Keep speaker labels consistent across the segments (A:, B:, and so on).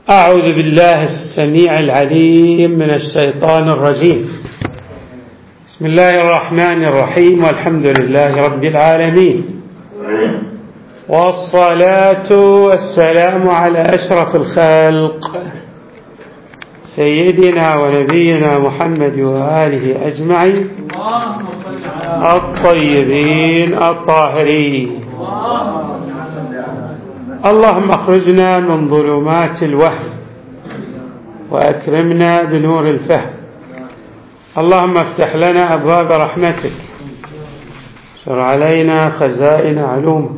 A: أعوذ بالله السميع العليم من الشيطان الرجيم. بسم الله الرحمن الرحيم، والحمد لله رب العالمين، والصلاة والسلام على أشرف الخلق سيدنا ونبينا محمد وآله أجمعين الطيبين الطاهرين. اللهم اخرجنا من ظلمات الوهم وأكرمنا بنور الفهم. اللهم افتح لنا أبواب رحمتك، شر علينا خزائن علومك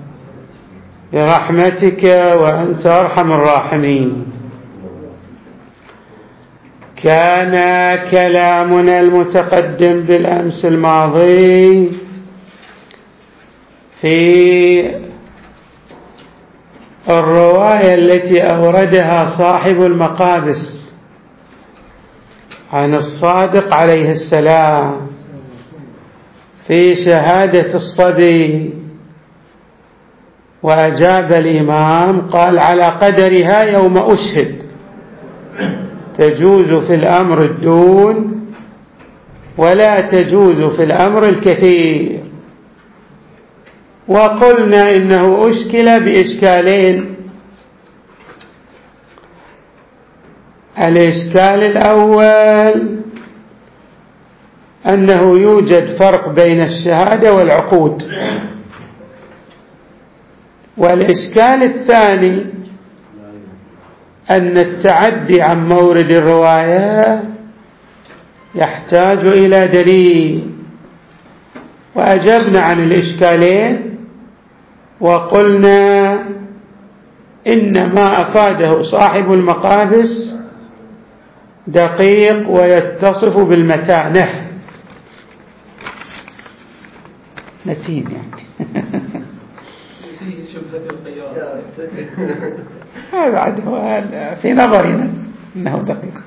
A: برحمتك وأنت أرحم الراحمين. كان كلامنا المتقدم بالأمس الماضي في الرواية التي أوردها صاحب المقابس عن الصادق عليه السلام في شهادة الصبي، وأجاب الإمام قال: على قدرها يوم أشهد، تجوز في الأمر الدون ولا تجوز في الأمر الكثير. وقلنا إنه أشكل بإشكالين: الإشكال الأول أنه يوجد فرق بين الشهادة والعقود، والإشكال الثاني أن التعدي عن مورد الرواية يحتاج إلى دليل. وأجبنا عن الإشكالين وقلنا إن ما أفاده صاحب المقابس دقيق ويتصف بالمتانة. متين يعني هذا عاد هو في نظرنا إنه دقيق.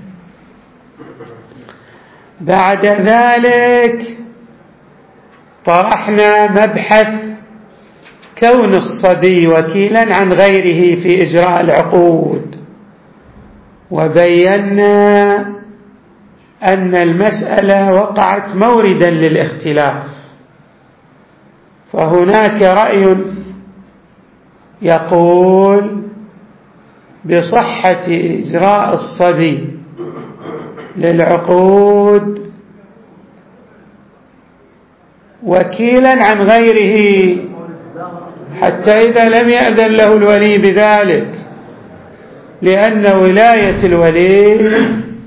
A: بعد ذلك طرحنا مبحث كون الصبي وكيلا عن غيره في إجراء العقود، وبينا أن المسألة وقعت موردا للاختلاف. فهناك رأي يقول بصحة إجراء الصبي للعقود وكيلا عن غيره حتى إذا لم يأذن له الولي بذلك، لأن ولاية الولي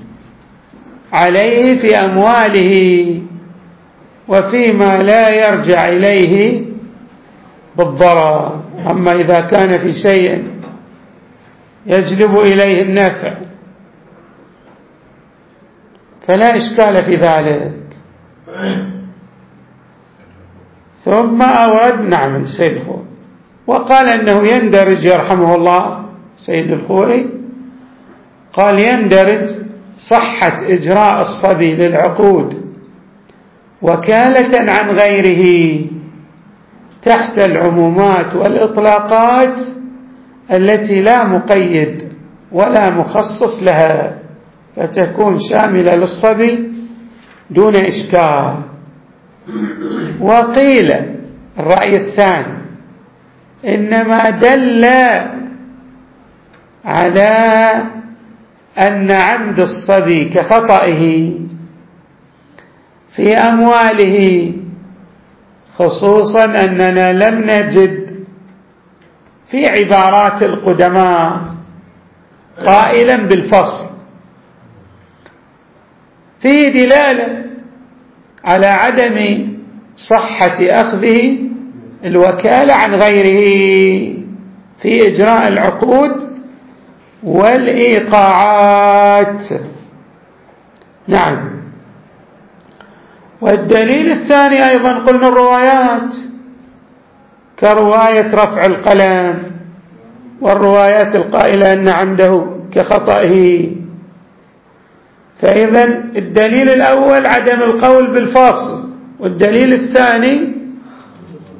A: عليه في أمواله وفيما لا يرجع إليه بالضرر. أما إذا كان في شيء يجلب إليه النفع فلا إشكال في ذلك. ثم أورد السيد الخوئي وقال أنه يندرج، يرحمه الله سيد الخوئي قال يندرج صحة إجراء الصبي للعقود وكالة عن غيره تحت العمومات والإطلاقات التي لا مقيد ولا مخصص لها، فتكون شاملة للصبي دون إشكال. وقيل الرأي الثاني إنما دل على أن عمد الصبي كخطئه في أمواله، خصوصا أننا لم نجد في عبارات القدماء قائلا بالفصل، فيه دلالة على عدم صحة أخذه الوكالة عن غيره في إجراء العقود والإيقاعات. نعم. والدليل الثاني أيضا قلنا الروايات، كرواية رفع القلم والروايات القائلة أن عمده كخطئه. فإذا الدليل الأول عدم القول بالفاصل، والدليل الثاني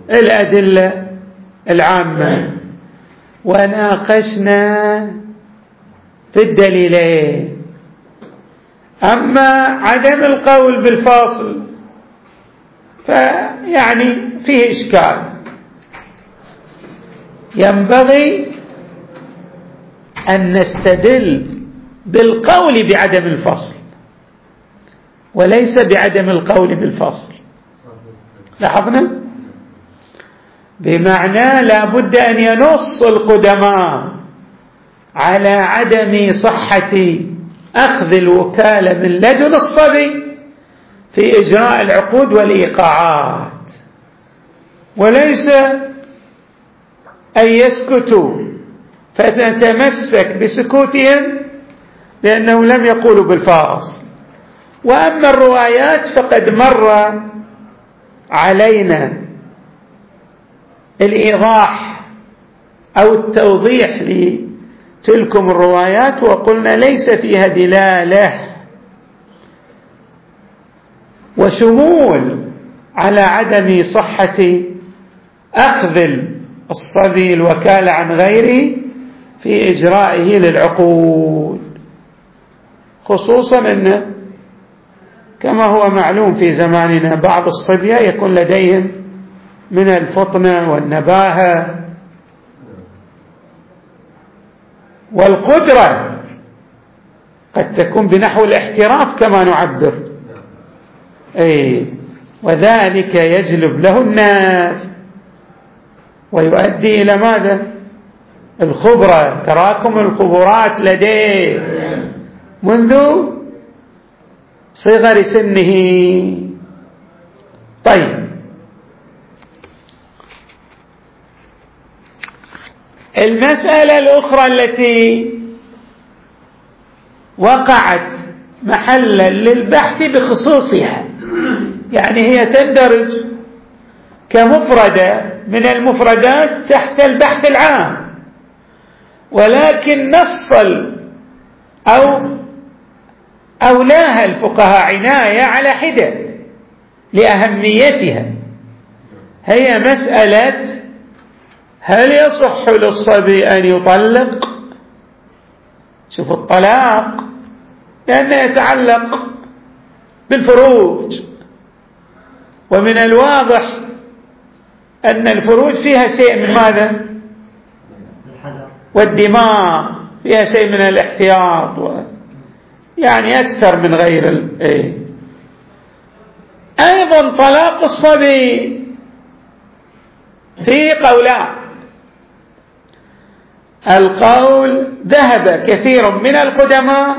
A: الأدلة العامة. وناقشنا في الدليلين. أما عدم القول بالفاصل فيعني فيه إشكال. ينبغي أن نستدل بالقول بعدم الفصل وليس بعدم القول بالفصل. لاحظنا؟ بمعنى لا بد أن ينص القدماء على عدم صحة أخذ الوكالة من لدن الصبي في إجراء العقود والإيقاعات، وليس أن يسكتوا فتتمسك بسكوتهم لأنهم لم يقولوا بالفاصل. وأما الروايات فقد مر علينا الإيضاح أو التوضيح لتلكم الروايات وقلنا ليس فيها دلالة وشمول على عدم صحة أخذ الصبي الوكالة عن غيره في إجرائه للعقود، خصوصا أن كما هو معلوم في زماننا بعض الصبية يكون لديهم من الفطنة والنباهة والقدرة، قد تكون بنحو الاحتراف كما نعبر، وذلك يجلب له الناس ويؤدي إلى ماذا؟ الخبرة، تراكم الخبرات لديه منذ صغر سنه. طيب، المسألة الأخرى التي وقعت محلا للبحث بخصوصها، يعني هي تندرج كمفردة من المفردات تحت البحث العام، ولكن نص أو أولاها الفقهاء عناية على حدة لأهميتها، هي مسألة هل يصح للصبي أن يطلق؟ شوف الطلاق لأنه يتعلق بالفروج، ومن الواضح أن الفروج فيها شيء من ماذا؟ والدماء فيها شيء من الاحتياط، يعني أكثر من غير أيضا طلاق الصبي في قولان. القول ذهب كثير من القدماء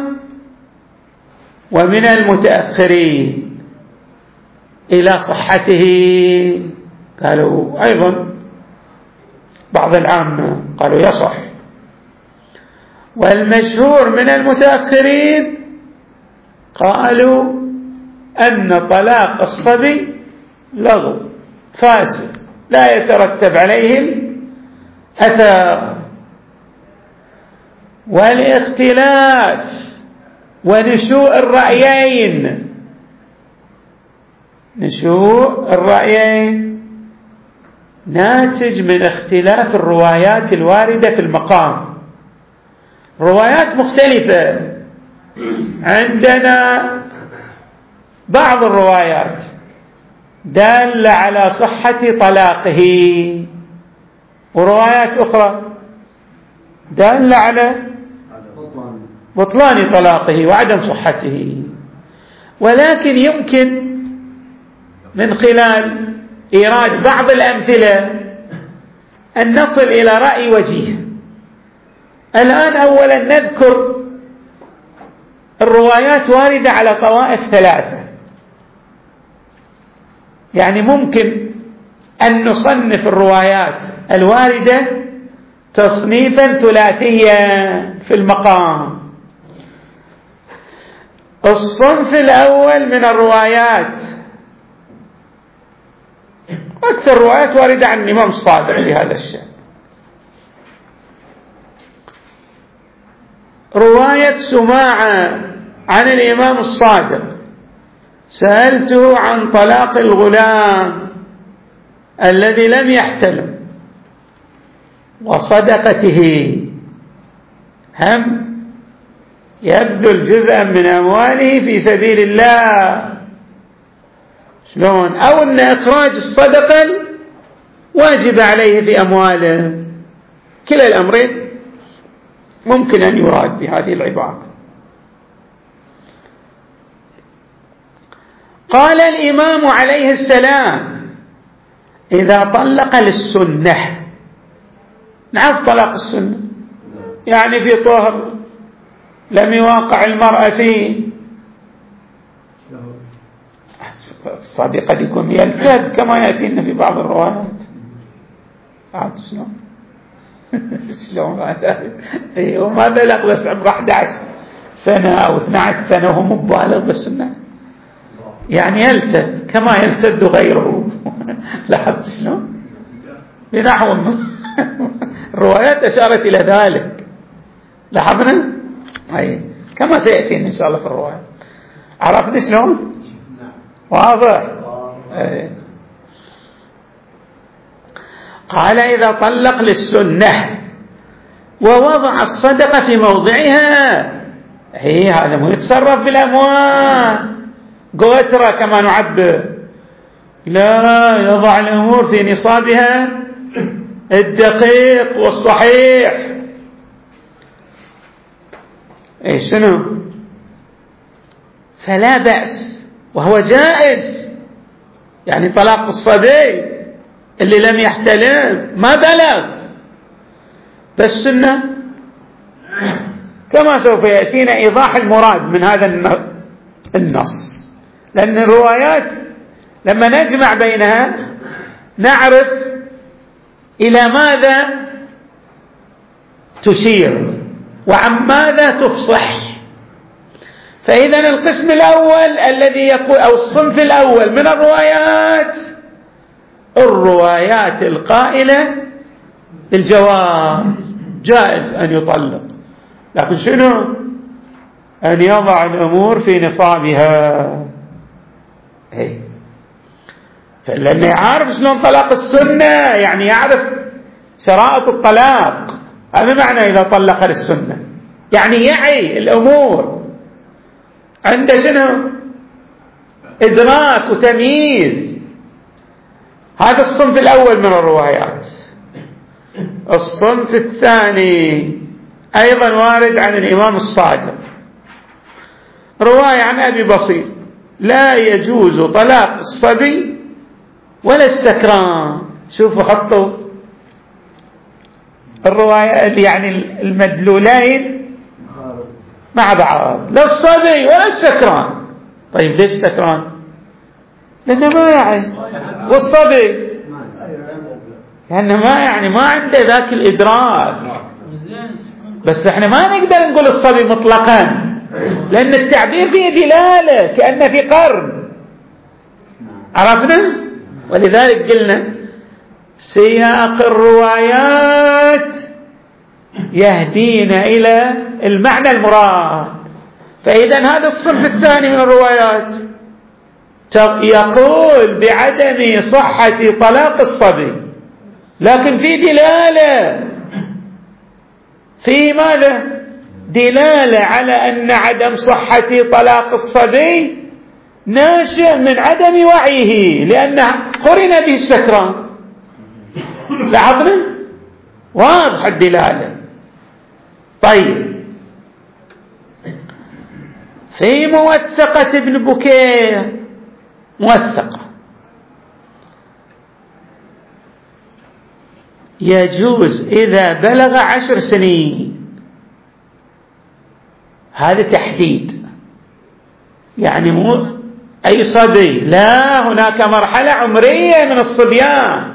A: ومن المتأخرين إلى صحته، قالوا أيضا بعض العامة قالوا يصح، والمشهور من المتأخرين قالوا أن طلاق الصبي لغو فاسد لا يترتب عليه أثر. والاختلاف ونشوء الرأيين، نشوء الرأيين ناتج من اختلاف الروايات الواردة في المقام، روايات مختلفة. عندنا بعض الروايات دالة على صحة طلاقه، وروايات أخرى دالة على بطلان طلاقه وعدم صحته. ولكن يمكن من خلال إيراد بعض الأمثلة أن نصل إلى رأي وجيه. الآن أولا نذكر الروايات واردة على طوائف ثلاثة، يعني ممكن أن نصنف الروايات الواردة تصنيفا ثلاثيا في المقام. الصنف الأول من الروايات، أكثر الروايات واردة عن الإمام الصادق في هذا الشأن، رواية سماعة عن الإمام الصادق: سألته عن طلاق الغلام الذي لم يحتلم وصدقته، هم يبذل جزءا من أمواله في سبيل الله. شلون؟ أو أن إخراج الصدقة واجب عليه في أمواله. كلا الأمرين ممكن أن يراد بهذه العبارة. قال الإمام عليه السلام: إذا طلق للسنة. نعرف طلاق السنة يعني في طهر لم يواقع المرأة فيه، الصبي قد يكون يلتد كما يأتينا في بعض الروايات. شلون وما بلغ بس عمره 11 سنة أو 12 سنة وهو مبالغ بالسنة، يعني يلتد كما يلتد غيره. لاحظت شلون؟ بنحو الروايات أشارت إلى ذلك. لاحظنا؟ أي كما سيأتينا إن شاء الله في الرواية. عرفنا شلون؟ واضح. قال: إذا طلق للسنة ووضع الصدقة في موضعها. هذا مو يتصرف بالأموال قوترة كما نعبر، لا، يضع الأمور في نصابها الدقيق والصحيح. شنو؟ فلا بأس وهو جائز، يعني طلاق الصبي اللي لم يحتلم ما بلغ، بس سنة كما سوف يأتينا إيضاح المراد من هذا النص. لأن الروايات لما نجمع بينها نعرف إلى ماذا تشير وعن ماذا تفصح. فإذا القسم الأول الذي يقول أو الصنف الأول من الروايات القائلة بالجواز، جائز أن يطلق، لكن شنو؟ أن يضع الأمور في نصابها. لأنه يعرف شلون طلاق السنة، يعني يعرف شرائط الطلاق. هذا معنى إذا طلق للسنة، يعني يعي الأمور، عنده شنو؟ إدراك وتمييز. هذا الصنف الأول من الروايات. الصنف الثاني أيضا وارد عن الإمام الصادق، رواية عن أبي بصير: لا يجوز طلاق الصبي ولا السكران. شوفوا خطوا الرواية، يعني المدلولين مع بعض، لا الصبي ولا السكران. طيب ليش السكران؟ لأنه ما يعني، والصبي لأنه ما عنده ذاك الإدراك. بس احنا ما نقدر نقول الصبي مطلقا، لأن التعبير فيه دلالة كأنه في قرن. عرفنا؟ ولذلك قلنا سياق الروايات يهدينا إلى المعنى المراد. فإذا هذا الصنف الثاني من الروايات يقول بعدم صحة طلاق الصبي، لكن في دلالة، في ماذا؟ دلالة على أن عدم صحة طلاق الصبي ناشئ من عدم وعيه، لأنه قرن به السكران. لاحظنا؟ واضح الدلالة. طيب، في موثقة ابن بكير، موثقة، يجوز إذا بلغ 10 سنين. هذا تحديد، يعني مو أي صبي، لا، هناك مرحلة عمرية من الصبيان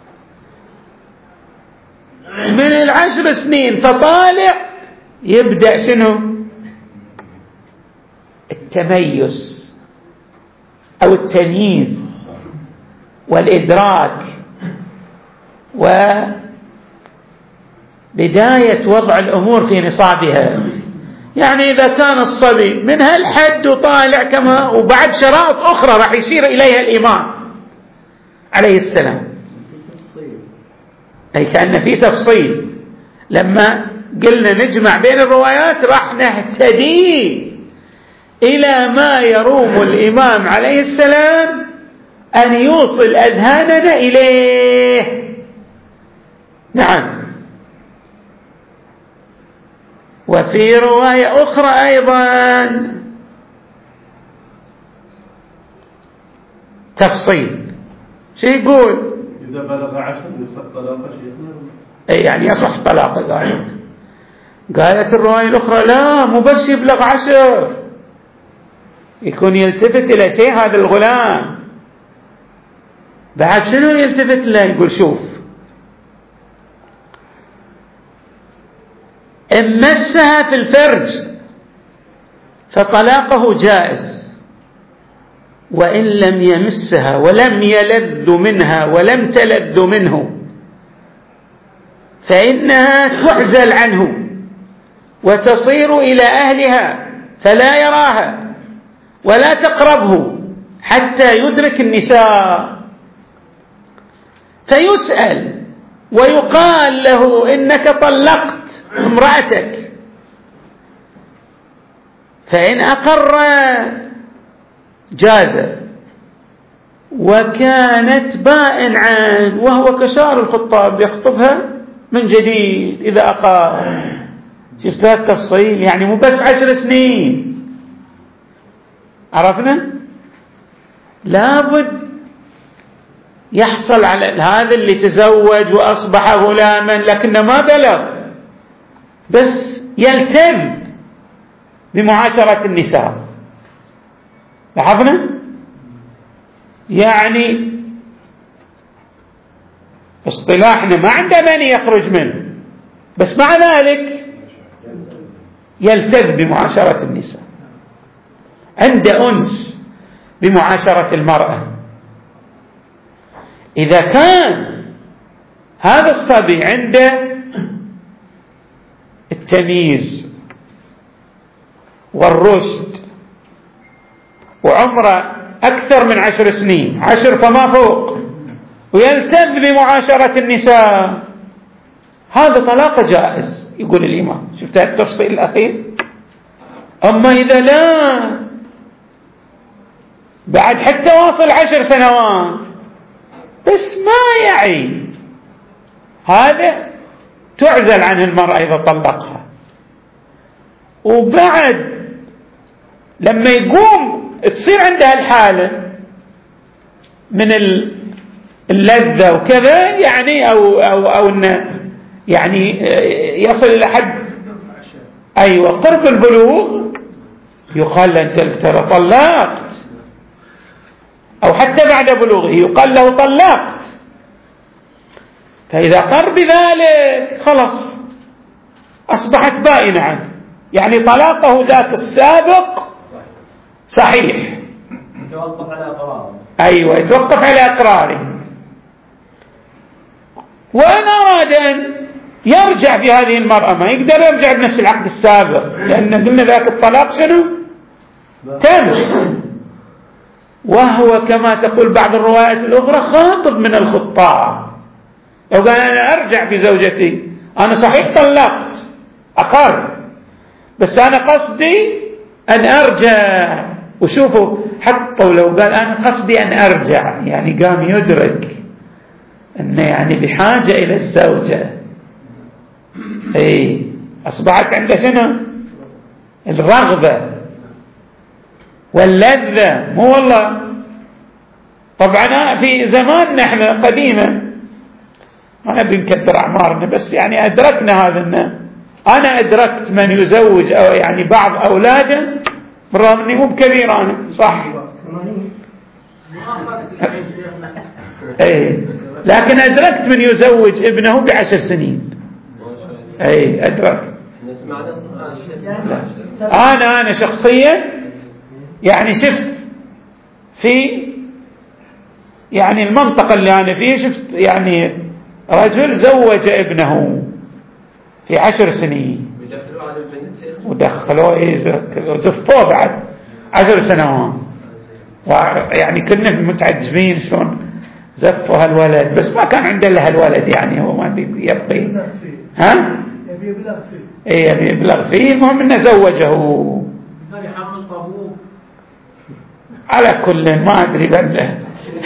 A: من 10 سنين فطالع يبدأ شنو؟ التميز أو التمييز والإدراك وبداية وضع الأمور في نصابها. يعني إذا كان الصبي من هالحد وطالع كما، وبعد شرائط أخرى راح يشير إليها الإمام عليه السلام، أي كأن في تفصيل. لما قلنا نجمع بين الروايات راح نهتدي إلى ما يروم الإمام عليه السلام أن يوصل أذهاننا إليه. نعم. وفي رواية أخرى أيضا تفصيل، شو يقول؟
B: إذا بلغ 10 يصح طلاقه شيخنا؟
A: أي يعني يصح طلاقه. قالت الرواية الأخرى لا، مو بس يبلغ 10، يكون يلتفت إلى شيء هذا الغلام. بعد شنو يلتفت له؟ يقول شوف، إن مسها في الفرج فطلاقه جائز، وإن لم يمسها ولم يلذ منها ولم تلذ منه فإنها تعزل عنه وتصير إلى أهلها فلا يراها ولا تقربه حتى يدرك النساء، فيسأل ويقال له إنك طلقت امرأتك، فإن أقر جاز، وكانت بائن عن وهو كشار الخطاب يخطبها من جديد إذا أقر. شفت هذا التفصيل؟ يعني مو بس 10 سنين، عرفنا؟ لابد يحصل على هذا اللي تزوج وأصبح غلاما لكنه ما بلغ، بس يلتم بمعاشرة النساء. لاحظنا؟ يعني اصطلاحنا ما عنده من يخرج منه، بس مع ذلك يلتذ بمعاشرة النساء، عنده أنس بمعاشرة المرأة. إذا كان هذا الصبي عنده التمييز والرشد وعمره أكثر من 10 سنين، 10 فما فوق، ويلتذ بمعاشرة النساء، هذا طلاق جائز يقول الإمام. شفت التفصيل الأخير؟ أما إذا لا، بعد حتى واصل 10 سنوات بس ما يعي، هذا تعزل عنه المرأة إذا طلقها. وبعد لما يقوم تصير عندها الحالة من اللذة وكذا، يعني أو إنه يعني يصل إلى حد أيوة قرب البلوغ، يقال أنت ترى طلقت، أو حتى بعد بلوغه يقال له طلقت. فإذا قر بذلك خلص أصبحت بائنة عنه، يعني طلاقه ذاك السابق صحيح،
B: يتوقف على إقراره.
A: أيوة يتوقف على إقراره. وأن أراد أن يرجع في هذه المرأة ما يقدر يرجع بنفس العقد السابق، لأن قلنا ذاك الطلاق شنو؟ تم، وهو كما تقول بعض الروايات الأخرى خاطب من الخطاب. لو قال أنا أرجع في زوجتي، أنا صحيح طلقت أقر، بس أنا قصدي أن أرجع. وشوفوا حتى لو قال أنا قصدي أن أرجع، يعني قام يدرك أنه يعني بحاجة إلى الزوجة، أي أصبحت عنده شنو؟ الرغبة واللذة، مو والله. طبعا في زماننا احنا قديما، أنا بنكبر أعمارنا، بس يعني أدركنا هذا. أنا أدركت من يزوج أو يعني بعض أولاده، بالرغم أني مو بكبير أنا صح، أي لكن أدركت من يزوج ابنه ب10 سنين. أي أدركت. أنا شخصيا يعني شفت في يعني المنطقة اللي أنا فيه، شفت يعني رجل زوج ابنه في 10 سنين، ودخلوه زفوه بعد 10 سنوات، يعني كنا متعجبين شلون زفوا هالولد، بس ما كان عنده له هالولد، يعني هو ما يبقي ها اي يبلغ فيه، المهم انه زوجه. على كل ما ادري بله.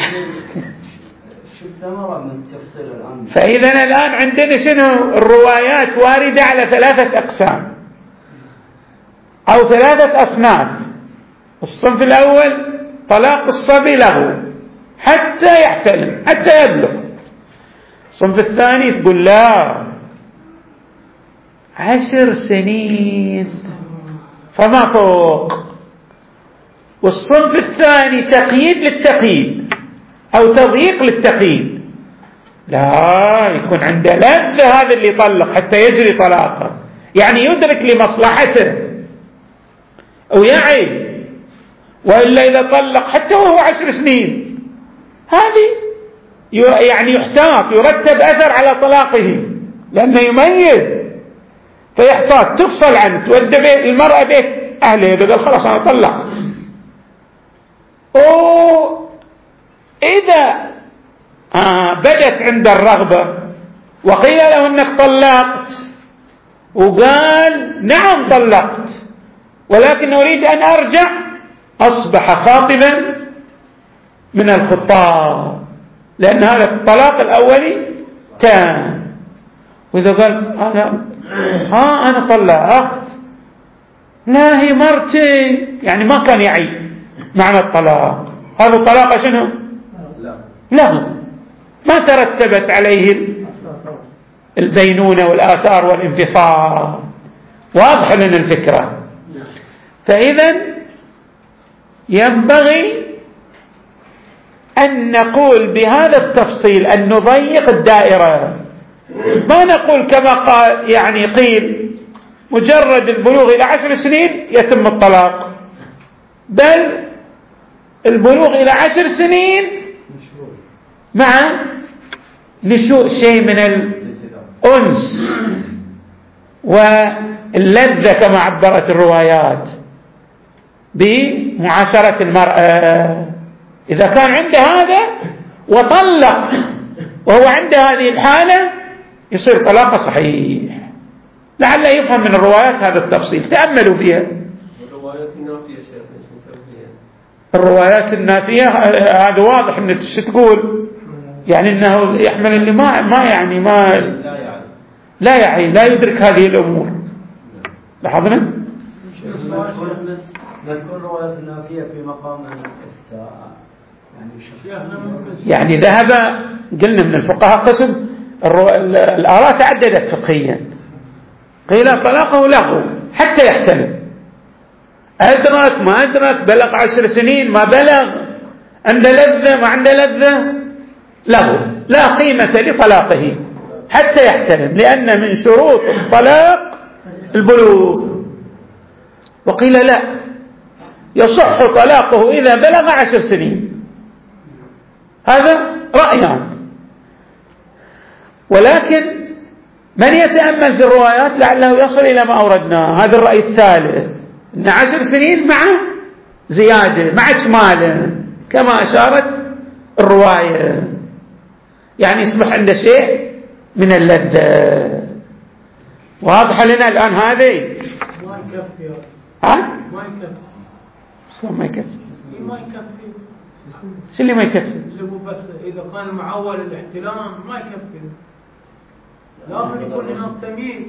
A: فاذا الان عندنا شنو؟ الروايات وارده على 3 اقسام او 3 اصناف. الصنف الاول طلاق الصبي له حتى يحتلم، حتى يبلغ. الصنف الثاني تقول لا 10 سنين فما فوق. والصنف الثاني تقييد للتقييد أو تضييق للتقييد، لا يكون عنده لذة هذا اللي يطلق حتى يجري طلاقه، يعني يدرك لمصلحته ويعي. وإلا إذا طلق حتى وهو 10 سنين هذه يعني يحتاط، يرتب أثر على طلاقه لأنه يميز، فيحتاط تفصل عنه، تودي المرأة بيت أهله، يقول خلاص أنا طلقت. إذا بدت عند الرغبة وقيل له أنك طلقت وقال نعم طلقت ولكن أريد أن أرجع، أصبح خاطبا من الخطاب، لأن هذا الطلاق الأولي تام. وإذا قال أنا طلقت، لا هي مرتي، يعني ما كان يعي معنى الطلاق. هذا الطلاق شنو؟ لا ما ترتبت عليه البينونة والآثار والانفصال. واضح لنا الفكرة. فإذا ينبغي أن نقول بهذا التفصيل أن نضيق الدائرة، ما نقول كما قال يعني قيل مجرد البلوغ إلى 10 سنين يتم الطلاق، بل البلوغ إلى 10 سنين مع نشوء شيء من الأنس واللذة كما عبرت الروايات بمعاشرة المرأة. إذا كان عنده هذا وطلق وهو عنده هذه الحالة يصير طلاقه صحيح. لعل يفهم من الروايات هذا التفصيل، تأملوا فيها.
B: الروايات النافية شيخ ايش نسوي فيها؟
A: الروايات النافية هذا واضح ان ايش تقول، يعني انه يحمل اللي ما يعني ما لا يعي لا يدرك هذه الامور. لاحظنا
C: نذكر الروايات النافية في مقام الافتاء،
A: يعني ذهب قلنا من الفقهاء قسم الآراء تعددت فقهيا، قيل طلاقه لغو حتى يحتلم، أدرك ما أدرك، بلغ 10 سنين ما بلغ، عنده لذة ما عنده لذة، لغو لا قيمة لطلاقه حتى يحتلم، لأن من شروط الطلاق البلوغ. وقيل لا يصح طلاقه إذا بلغ 10 سنين. هذا رأيان، ولكن من يتأمل في الروايات لعله يصل إلى ما أوردناه. هذا الرأي الثالث، أن 10 سنين مع زيادة مع إكماله كما أشارت الرواية، يعني يصبح عنده شيء من اللذة. واضح لنا الآن هذه؟
D: ما يكفي.
A: ها؟
D: ما يكفي.
A: شو ما يكفي؟
D: ما يكفي.
A: شو اللي ما يكفي؟
D: اللي هو بس إذا كان المعول الاحتلام ما يكفي، لازم يكون هناك تمييز.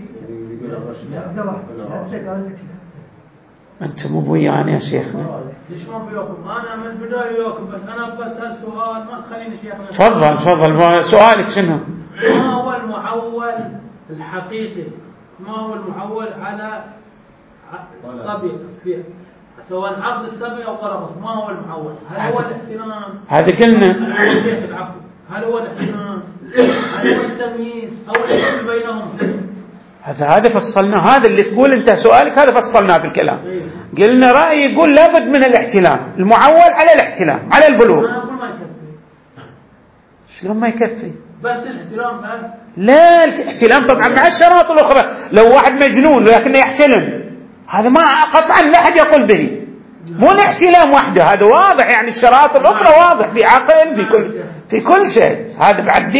A: أنت مو ويانا يا شيخنا.
D: ليش ما بياكم؟ أنا من البداية وياكم، بس أنا بسأل سؤال ما تخليني شيخنا.
A: تفضل سؤالك شنو؟
D: ما هو المعول الحقيقي؟ ما هو المعول على الصبي سواء عقد السبع أو قرابة؟ ما هو المعول؟ هل هو الاحترام؟
A: هذا قلنا.
D: هل هو الاحترام؟ هل هو التمييز أو الحكم بينهم؟
A: هذا فصلناه. هذا اللي تقول انت سؤالك هذا فصلناه بالكلام. قلنا رأي يقول لابد من الاحتلام، المعول على الاحتلام على البلوغ.
D: أنا أقول ما يكفي.
A: شلون ما يكفي؟
D: بس الاحترام بس.
A: لا الاحتلام طبعا مع الشرائط الأخرى. لو واحد مجنون لكنه يحتلم هذا ما قطعا لا أحد يقول به، مو الاحتلام وحده، هذا واضح. يعني الشرائط الأخرى واضح في عقل في كل شيء. هذا بعد ذيك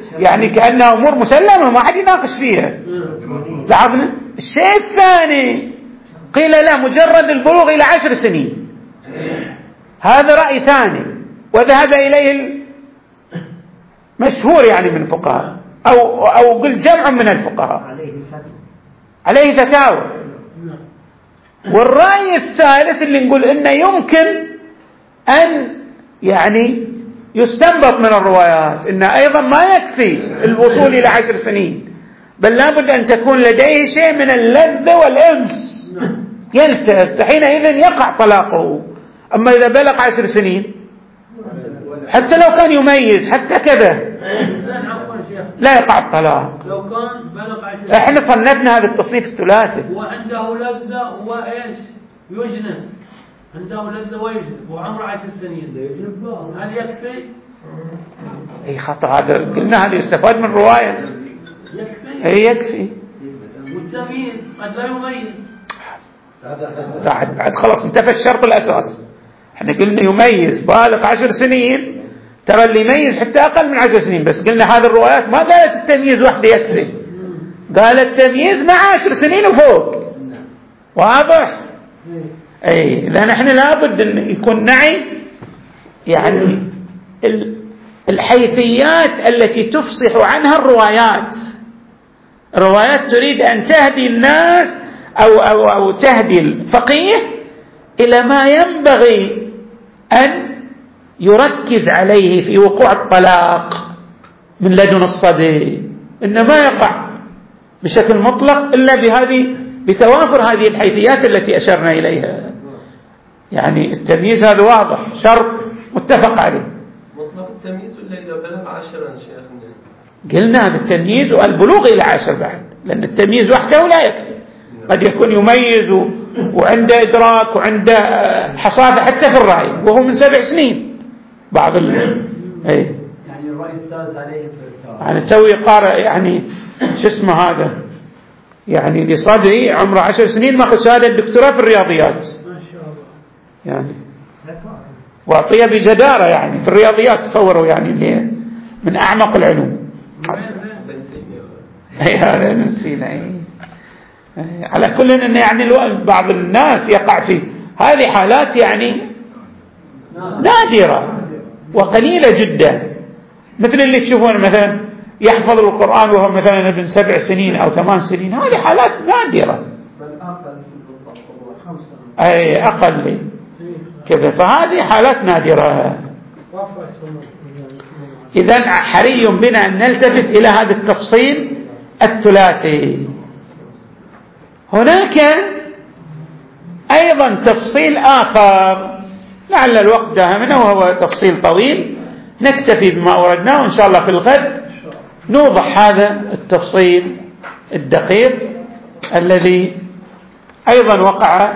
A: يعني كأنها أمور مسلمة ما حد يناقش فيها. لاحظنا. الشيء الثاني قيل لا، مجرد البلوغ إلى 10 سنين، هذا رأي ثاني وذهب إليه المشهور يعني من الفقهاء أو قل جمع من الفقهاء عليه فتاوى. والرأي الثالث اللي نقول إنه يمكن أن يعني يستنبط من الروايات إنه أيضا ما يكفي الوصول إلى 10 سنين، بل لابد أن تكون لديه شيء من اللذة والأنس يلتذ، حينئذ يقع طلاقه. أما إذا بلغ 10 سنين حتى لو كان يميز حتى كذا لا يقع الطلاق.
D: لو كان بلغ 10
A: احنا صنفنا هذا التصنيف الثلاثي.
D: وعنده لذة وإيش يجنب، عنده لذة ويجنب وعمره 10 سنين، هل يكفي؟
A: اي خطأ، هذا قلنا هذا يستفاد من الرواية.
D: يكفي؟
A: اي يكفي.
D: والتمييز قد لا يميز.
A: بعد خلاص انتفى الشرط الأساس. احنا قلنا يميز بالغ 10 سنين، ترى اللي يميز حتى أقل من 10 سنين، بس قلنا هذه الروايات ما قالت التمييز وحده يكفي، قالت التمييز مع 10 سنين وفوق. واضح؟ اي اذا نحن لابد ان يكون نعي يعني الحيثيات التي تفصح عنها الروايات. الروايات تريد ان تهدي الناس او تهدي الفقيه الى ما ينبغي ان يركز عليه في وقوع الطلاق من لدن الصبي، إنه ما يقع بشكل مطلق إلا بتوافر هذه الحيثيات التي أشرنا إليها. يعني التمييز هذا واضح، شرط متفق عليه.
B: مطلق التمييز ولا إذا بلغ 10 شيخنا؟
A: قلنا هذا التمييز والبلوغ إلى 10 بعد، لأن التمييز وحده لا يكفي، قد يكون يميز وعنده إدراك وعنده حصافة حتى في الرأي وهو من 7 سنين بعض
C: يعني الرأي الثالث عليه
A: يعني توي قارئ يعني شو اسمه هذا يعني لصدري عمره 10 سنين ماخذ شهادة الدكتوراه في الرياضيات
D: ما شاء الله
A: يعني، واعطيها بجدارة يعني في الرياضيات، تصوروا يعني اللي من أعمق العلوم. هذا نسينا. على كل إن يعني بعض الناس يقع فيه هذه حالات يعني نادرة وقليلة جدا، مثل اللي تشوفون مثلا يحفظ القرآن وهو مثلا ابن 7 سنين أو 8 سنين، هذه حالات نادرة. أي أقل كذا، فهذه حالات نادرة. إذن حري بنا أن نلتفت إلى هذا التفصيل الثلاثي. هناك أيضا تفصيل آخر لعل الوقت داهمنا وهو تفصيل طويل، نكتفي بما أوردناه وإن شاء الله في الغد نوضح هذا التفصيل الدقيق الذي أيضا وقع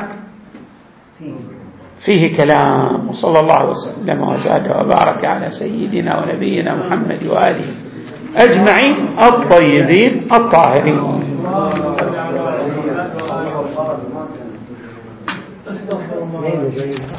A: فيه كلام. وصلى الله وسلم وزاد وبارك على سيدنا ونبينا محمد وآله أجمعين الطيبين الطاهرين.